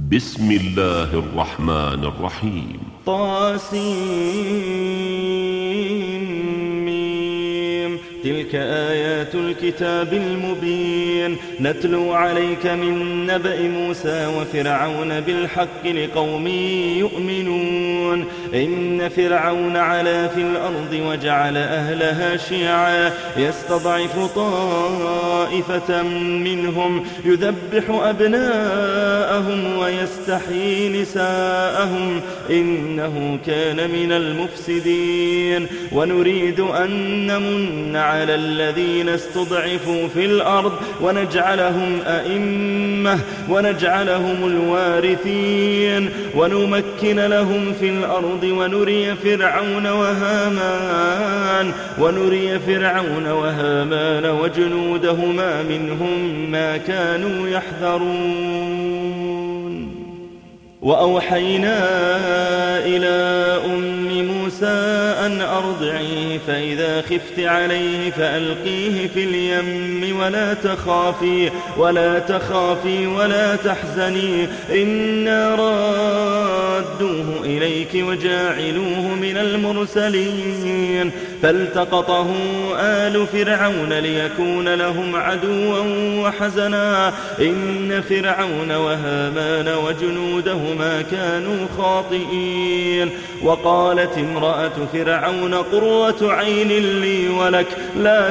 بسم الله الرحمن الرحيم. طاسيم. تلك آيات الكتاب المبين نتلو عليك من نبأ موسى وفرعون بالحق لقوم يؤمنون. إن فرعون علا في الأرض وجعل أهلها شيعا يستضعف طائفة منهم يذبح أبناءهم ويستحيي نساءهم إنه كان من المفسدين. ونريد أن نمن على الذين استضعفوا في الأرض ونجعلهم أئمة ونجعلهم الوارثين ونمكن لهم في الأرض ونري فرعون وهامان وجنودهما منهم ما كانوا يحذرون. وأوحينا إلى أم موسى أن أرضعيه فإذا خفت عليه فألقيه في اليم ولا تخافي ولا تحزني إنا رادوه إليك وجاعلوه من المرسلين. فالتقطه آل فرعون ليكون لهم عدوا وحزنا إن فرعون وهامان وجنودهما كانوا خاطئين. وقالت امرأة فرعون قرة عين لي ولك لا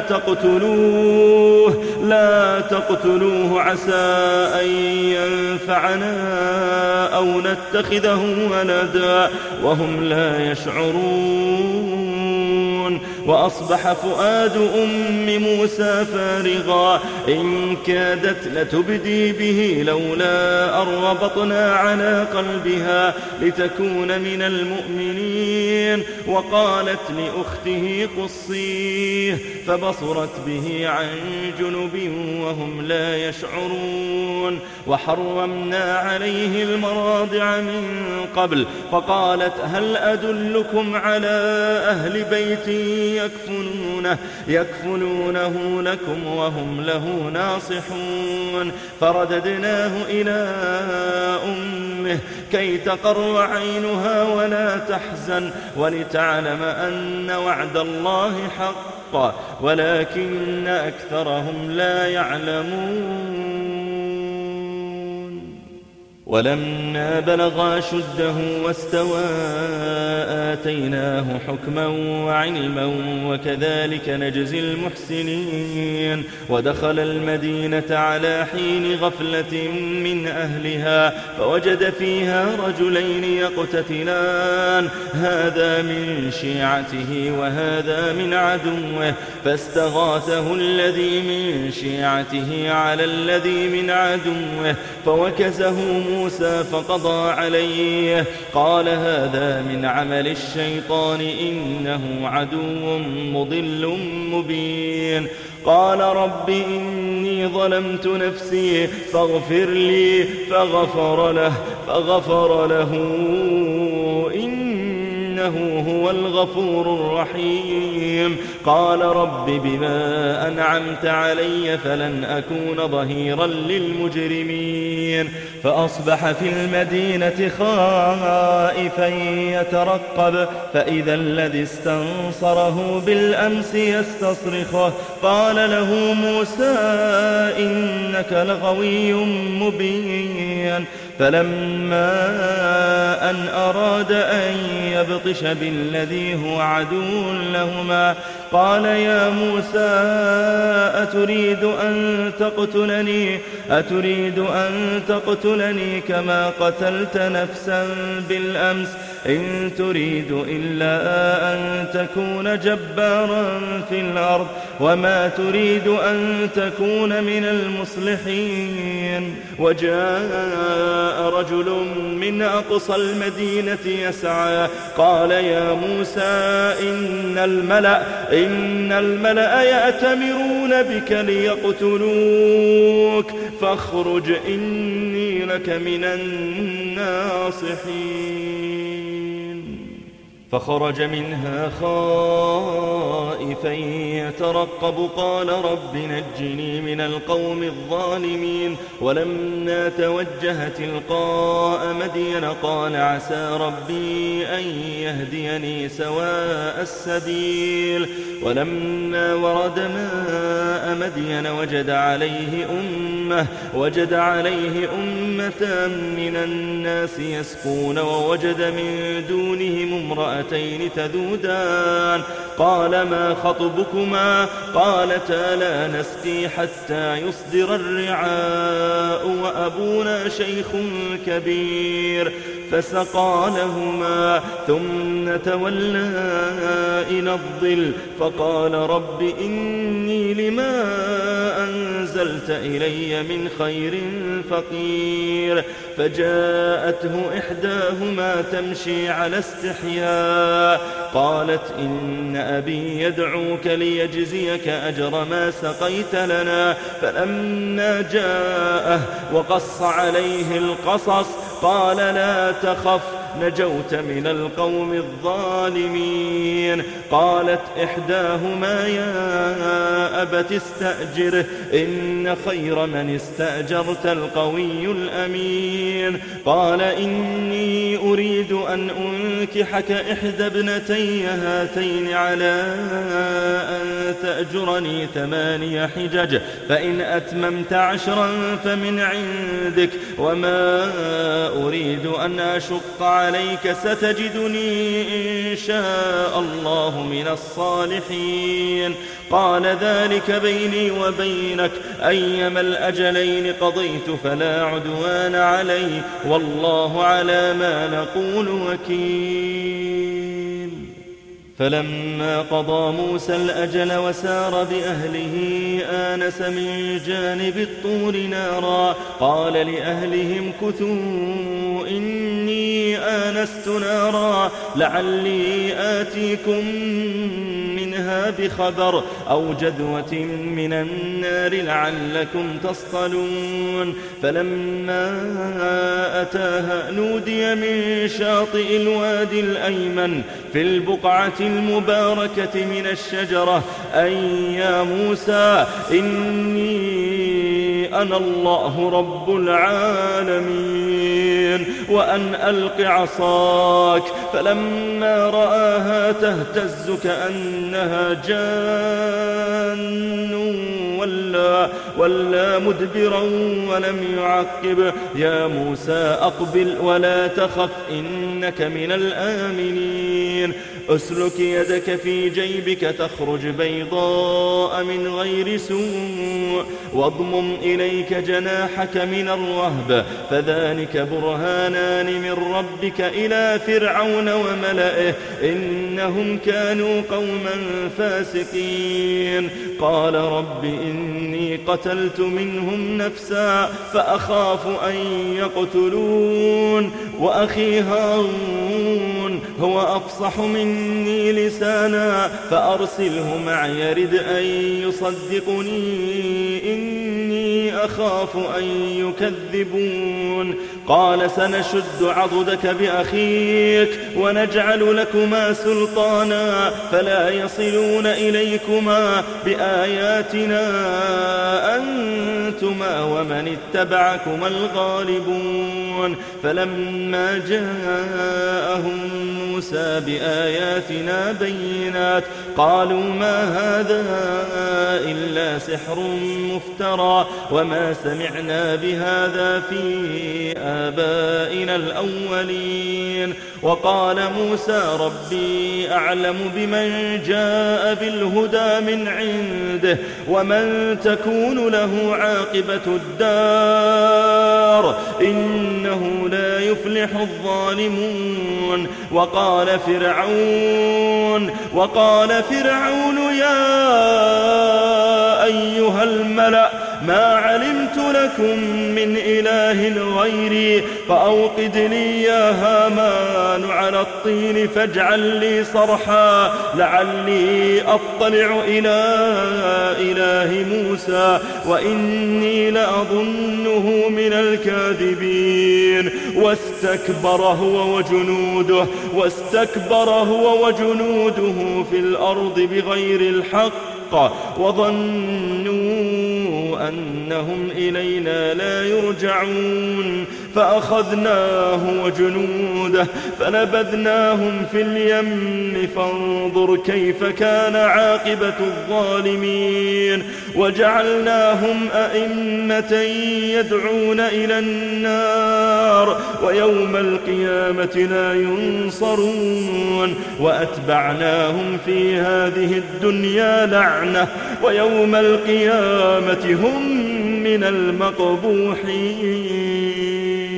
تقتلوه عسى أن ينفعنا أو نتخذه ولدا وهم لا يشعرون. وأصبح فؤاد أم موسى فارغا إن كادت لتبدي به لولا أن ربطنا على قلبها لتكون من المؤمنين. وقالت لأخته قصيه فبصرت به عن جنب وهم لا يشعرون. وحرمنا عليه المراضع من قبل فقالت هل أدلكم على أهل بيت يكفلونه لكم وهم له ناصحون. فرددناه إلى أمه كي تقر عينها ولا تحزن ولتعلم أن وعد الله حق ولكن أكثرهم لا يعلمون. ولما بلغ شده واستوى آتيناه حكما وعلما وكذلك نجزي المحسنين. ودخل المدينة على حين غفلة من أهلها فوجد فيها رجلين يقتتلان هذا من شيعته وهذا من عدوه فاستغاثه الذي من شيعته على الذي من عدوه فوكزه موسى فقضى عليه قال هذا من عمل الشيطان إنه عدو مضل مبين. قال رب إني ظلمت نفسي فاغفر لي فغفر له إنه هو الغفور الرحيم. قال رب بما أنعمت علي فلن أكون ظهيرا للمجرمين. فأصبح في المدينة خائفا يترقب فإذا الذي استنصره بالأمس يستصرخه قال له موسى إنك لغوي مبين. فلما أن أراد أن يبطش بالذي هو عدو لهما قال يا موسى أتريد أن تقتلني كما قتلت نفسا بالأمس إن تريد إلا أن تكون جبارا في الأرض وما تريد أن تكون من المصلحين. وجاء رجل من أقصى المدينة يسعى قال يا موسى إن الملأ يأتمرون بك ليقتلوك فاخرج إني لك من الناصحين. فخرج منها خائفا يترقب قال رب نجني من القوم الظالمين ولما توجه تلقاء مدين قال عسى ربي أن يهديني سواء السبيل ولما ورد ماء مدين وجد عليه أمة من الناس يسقون ووجد من دونهم امرأتين تذودان قال ما خطبكما قالتا لا نسقي حتى يصدر الرعاء وأبونا شيخ كبير فسقى لهما ثم تولى إلى الظل فقال رب إني لما أنزلت إلي من خير فقير فجاءته إحداهما تمشي على استحياء قالت إن أبي يدعوك ليجزيك أجر ما سقيت لنا فلما جاءه وقص عليه القصص قال لا تخف نجوت من القوم الظالمين قالت إحداهما يا أبت استأجره إن خير من استأجرت القوي الأمين قال إني أريد أن أنكحك إحدى ابنتي هاتين على أن تأجرني 8 حجج فإن أتممت 10 فمن عندك وما أريد أن أشق عليك ستجدني إن شاء الله من الصالحين قال ذلك بيني وبينك أيما الأجلين قضيت فلا عدوان علي والله على ما نقول وكيل فلما قضى موسى الأجل وسار بأهله آنس من جانب الطور نارا قال لأهلهم كثوا إني آنست نارا لعلي آتيكم منها بخبر أو جذوة من النار لعلكم تصطلون فلما أتاها نودي من شاطئ الوادي الأيمن في البقعة المباركة من الشجرة أي يا موسى إني أنا الله رب العالمين وأن ألق عصاك فلما رآها تهتز كأنها جان ولا مدبرا ولم يعقب يا موسى أقبل ولا تخف إنك من الآمنين أسلك يدك في جيبك تخرج بيضاء من غير سوء واضمم إليك جناحك من الرهب فذلك برهانان من ربك إلى فرعون وملئه إنهم كانوا قوما فاسقين قال رب إني قتلت منهم نفسا فأخاف أن يقتلون وأخي هارون هو أفصح مني لسانا فأرسله معي يرد أن يصدقني إني أخاف أن يكذبون قال سنشد عضدك بأخيك ونجعل لكما سلطانا فلا يصلون إليكما بآياتنا أنتما ومن اتبعكما الغالبون فلما جاءهم موسى بآياتنا بينات قالوا ما هذا إلا سحر مفترى وما سمعنا بهذا في آبائنا الأولين وقال موسى ربي أعلم بمن جاء بالهدى من عنده ومن تكون له عاقبة الدار إنه لا يفلح الظالمون وقال فرعون يا أيها الملأ ما علمت لكم من إله غيري فأوقد لي يا هامان على الطين فاجعل لي صرحا لعلي أطلع إلى إله موسى وإني لأظنه من الكاذبين. واستكبر هو وجنوده في الأرض بغير الحق وظنوا أنهم إلينا لا يرجعون فأخذناه وجنوده فنبذناهم في اليم فانظر كيف كان عاقبة الظالمين. وجعلناهم أئمة يدعون إلى النار ويوم القيامة لا ينصرون. وأتبعناهم في هذه الدنيا لعنة ويوم القيامة هم من المقبوحين.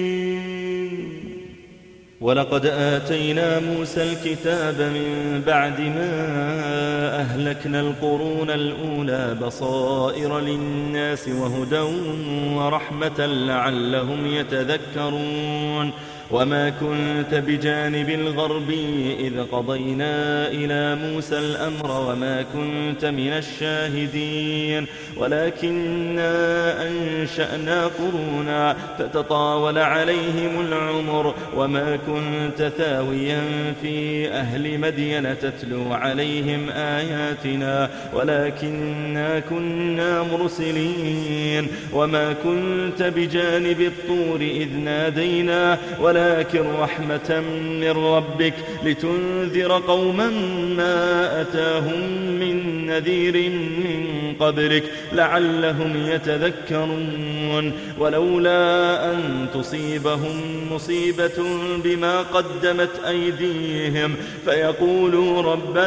ولقد آتينا موسى الكتاب من بعد ما أهلكنا القرون الأولى بصائر للناس وهدى ورحمة لعلهم يتذكرون. وما كنت بجانب الغرب إذ قضينا إلى موسى الأمر وما كنت من الشاهدين ولكننا أنشأنا قرونا فتطاول عليهم العمر وما كنت ثاويا في أهل مدين تتلو عليهم آياتنا ولكننا كنا مرسلين. وما كنت بجانب الطور إذ نادينا ولكن رحمة من ربك لتنذر قوما ما أتاهم من نذير من قبلك لعلهم يتذكرون. ولولا أن تصيبهم مصيبة بما قدمت أيديهم فيقولوا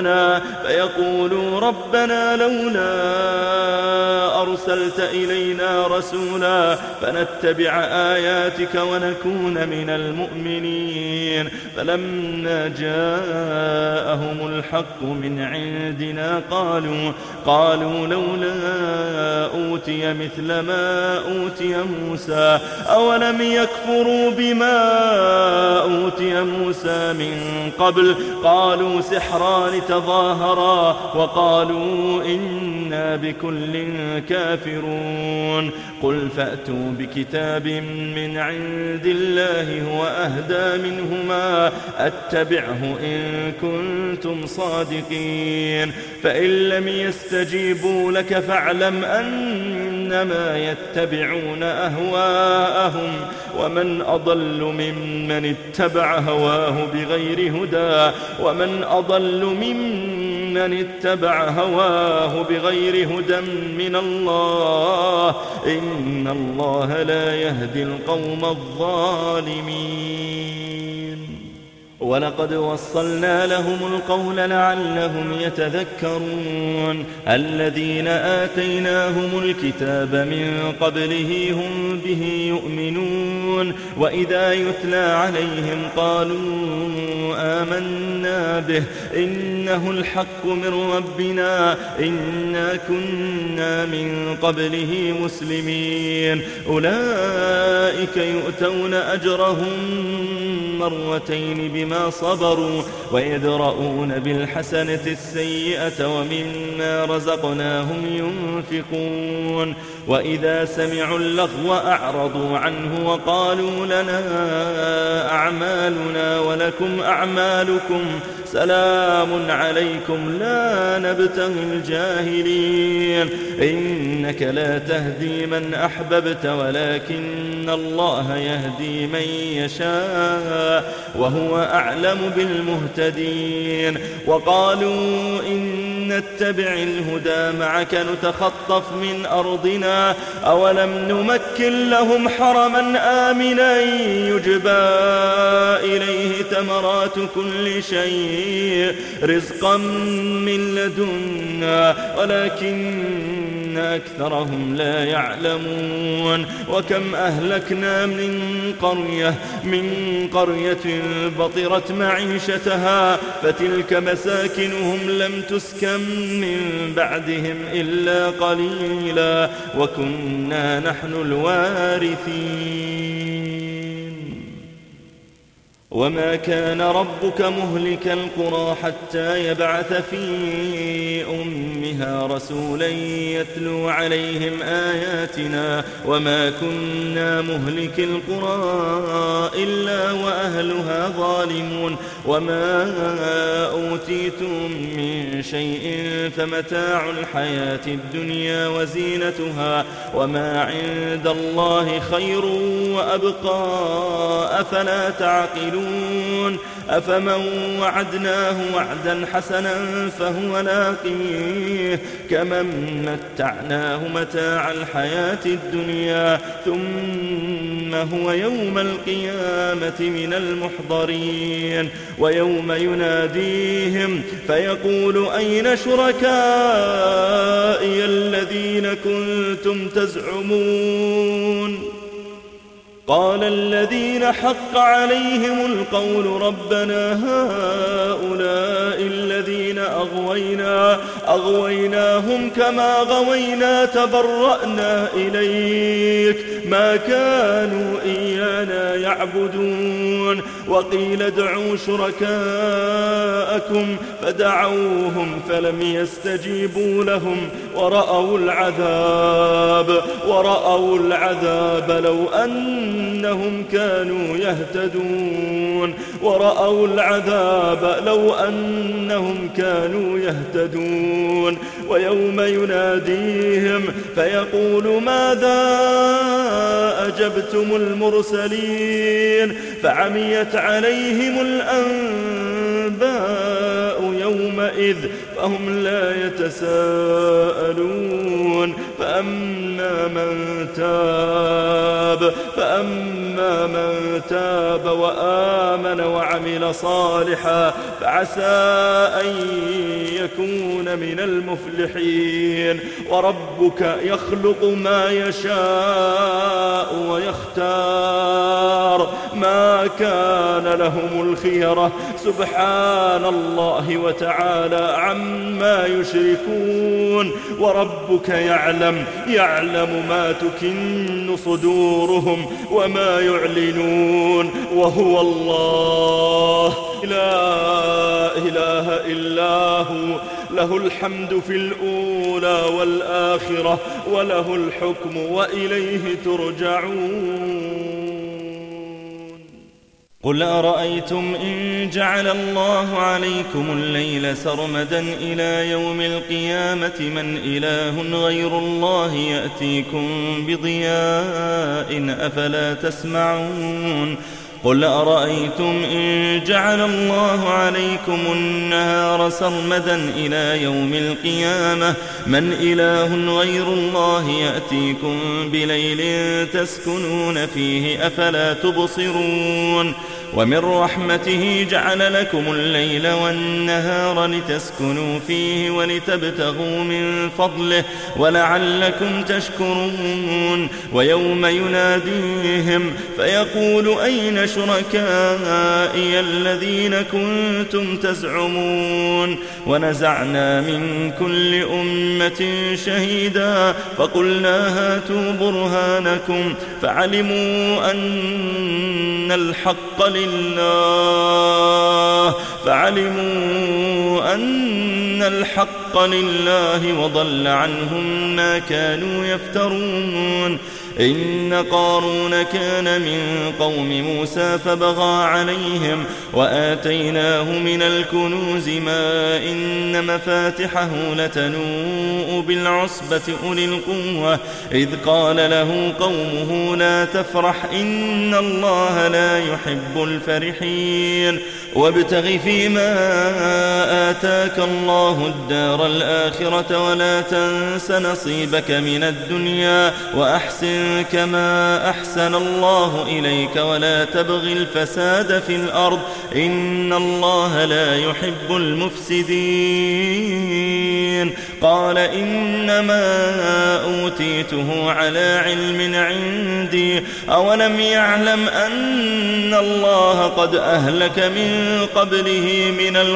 ربنا لولا أرسلت إلينا رسولا فنتبع آياتك ونكون من المؤمنين. فلما جاءهم الحق من عندنا قالوا لولا أوتي مثل ما أوتي موسى أولم يكفروا بما أوتي موسى من قبل قالوا سحران تظاهرا وقالوا إنا بكل كافرون. قل فأتوا بكتاب من عند الله هو أهدى منهما أتبعه إن كنتم صادقين. فإن لم يستجيبوا لك فاعلم أنما يتبعون أهواءهم ومن أضل ممن اتبع هواه بغير هدى من الله إن الله لا يهدي القوم الظالمين. ولقد وصلنا لهم القول لعلهم يتذكرون. الذين آتيناهم الكتاب من قبله هم به يؤمنون وإذا يتلى عليهم قالوا آمنا به إنه الحق من ربنا إنا كنا من قبله مسلمين. أولئك يؤتون أجرهم مرتين بما صبروا ويدرؤون بالحسنة السيئة ومما رزقناهم ينفقون. وإذا سمعوا اللغو أعرضوا عنه وقالوا لنا أعمالنا ولكم أعمالكم سلام عليكم لا نبتغي الجاهلين. إنك لا تهدي من أحببت ولكن الله يهدي من يشاء وهو أعلم بالمهتدين. وقالوا إن نتبع الهدى معك نتخطف من أرضنا أولم نمكن لهم حرما آمنا يجبى إليه ثمرات كل شيء رزقا من لدنا ولكن أكثرهم لا يعلمون وكم أهلكنا من قرية بطرت معيشتها فتلك مساكنهم لم تسكن من بعدهم إلا قليلا وكنا نحن الوارثين وما كان ربك مهلك القرى حتى يبعث في أمها رسولا يتلو عليهم آياتنا وما كنا مهلك القرى إلا وأهلها ظالمون وما أوتيتم من شيء فمتاع الحياة الدنيا وزينتها وما عند الله خير وأبقى أفلا تعقلون أفمن وعدناه وعدا حسنا فهو لاقيه كمن متعناه متاع الحياة الدنيا ثم هو يوم القيامة من المحضرين ويوم يناديهم فيقول أين شركائي الذين كنتم تزعمون قال الذين حق عليهم القول ربنا هؤلاء الذين أغويناهم كما غوينا تبرأنا إليك ما كانوا إيانا يعبدون وقيل ادعوا شركاءكم فدعوهم فلم يستجيبوا لهم ورأوا العذاب لو أنهم كانوا يهتدون ويوم يناديهم فيقول ماذا أجبتم المرسلين فعميت عليهم الأنباء يومئذ فهم لا يتساءلون فأما من تاب وآمن وعمل صالحا فعسى أن يكون من المفلحين وربك يخلق ما يشاء ويختار ما كان لهم الخيرة سبحان الله وتعالى عما يشركون وربك يعلم ما تكن صدورهم وما يعلنون وهو الله لا إله إلا هو له الحمد في الأولى والآخرة وله الحكم وإليه ترجعون قل أرأيتم إن جعل الله عليكم الليل سرمدا إلى يوم القيامة من إله غير الله يأتيكم بضياء أفلا تسمعون قل أرأيتم إن جعل الله عليكم النهار سرمدا إلى يوم القيامة من إله غير الله يأتيكم بليل تسكنون فيه أفلا تبصرون ومن رحمته جعل لكم الليل والنهار لتسكنوا فيه ولتبتغوا من فضله ولعلكم تشكرون ويوم يناديهم فيقول أين شركائي الذين كنتم تزعمون ونزعنا من كل أمة شهيدا فقلنا هاتوا برهانكم فعلموا أن الحق لله وضل عنهم ما كانوا يفترون إن قارون كان من قوم موسى فبغى عليهم وآتيناه من الكنوز ما إن مفاتحه لتنوء بالعصبة أولي القوة إذ قال له قومه لا تفرح إن الله لا يحب الفرحين وابتغ فيما آتاك الله الدار الآخرة ولا تنس نصيبك من الدنيا وأحسن كما أحسن الله إليك ولا تبغ الفساد في الأرض إن الله لا يحب المفسدين. قال إنما أوتيته على علم عندي أولم يعلم أن الله قد أهلك من قبله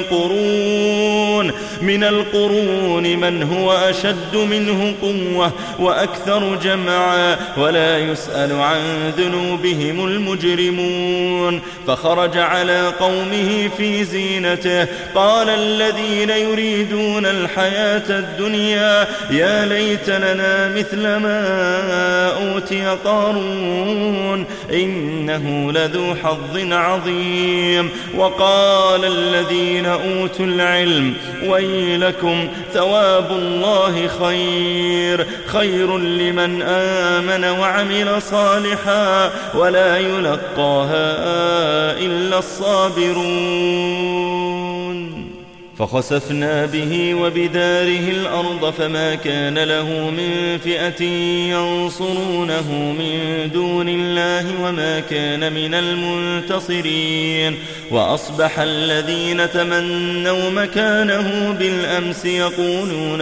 من القرون من هو أشد منه قوة وأكثر جمعا ولا يسأل عن ذنوبهم المجرمون. فخرج على قومه في زينته قال الذين يريدون الحياة الدنيا يا ليت لنا مثل ما أوتي قارون إنه لذو حظ عظيم. وقال الذين أوتوا العلم ويلكم ثواب الله خير لمن آمن وعمل صالحا ولا يلقاها إلا الصابرون. فخسفنا به وبداره الأرض فما كان له من فئة ينصرونه من دون الله وما كان من المنتصرين. وأصبح الذين تمنوا مكانه بالأمس يقولون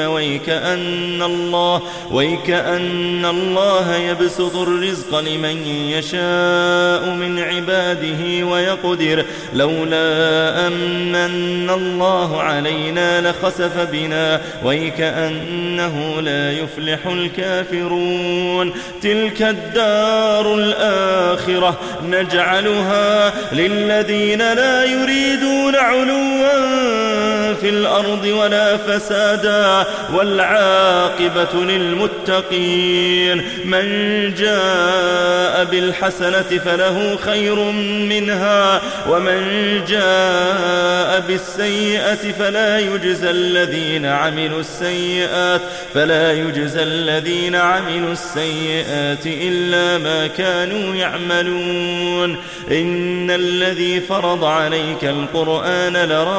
ويكأن الله يبسط الرزق لمن يشاء من عباده ويقدر لولا أمن الله علينا لخسف بنا ويكأنه لا يفلح الكافرون. تلك الدار الآخرة نجعلها للذين لا يريدون علوا في الأرض ولا فسادا والعاقبة للمتقين. من جاء بالحسنة فله خير منها ومن جاء بالسيئة فلا يجزى الذين عملوا السيئات إلا ما كانوا يعملون. إن الذي فرض عليك القرآن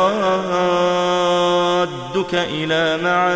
لرادك إلى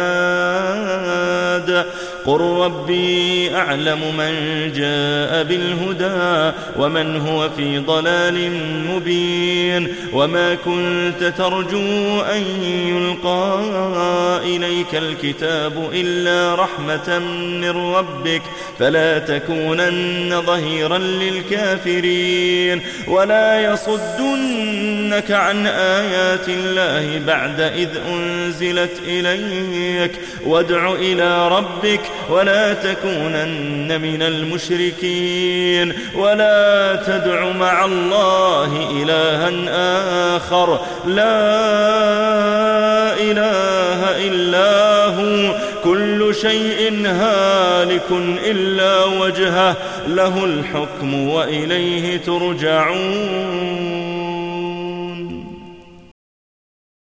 معاد قل ربي أعلم من جاء بالهدى ومن هو في ضلال مبين. وما كنت ترجو أن يلقى إليك الكتاب إلا رحمة من ربك فلا تكونن ظهيرا للكافرين ولا يصدنك عن آيات الله بعد إذ أنزلت إليك وادع إلى ربك ولا تكونن من المشركين. ولا تدع مع الله إلها آخر لا إله إلا هو كل شيء هالك إلا وجهه له الحكم وإليه ترجعون.